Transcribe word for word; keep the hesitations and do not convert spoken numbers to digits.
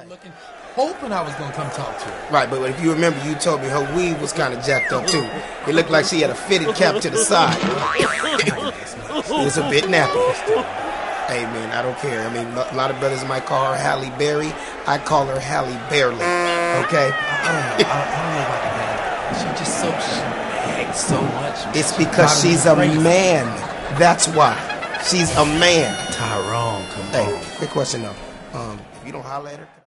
right. looking, hoping I was gonna come talk to her. Right, but if you remember, you told me her weave was kind of jacked up too. It looked like she had a fitted cap to the side. It was a bit nappy. Hey man, I don't care. I mean, a lot of brothers might call her Halle Berry. I call her Halle Barely. Okay. I, I don't know. I, I don't know about that. She's just so she bags so much. It's because she's a man. That's why. She's a man. Tyrone, come hey, on. Quick question though. Um, if you don't holler at her.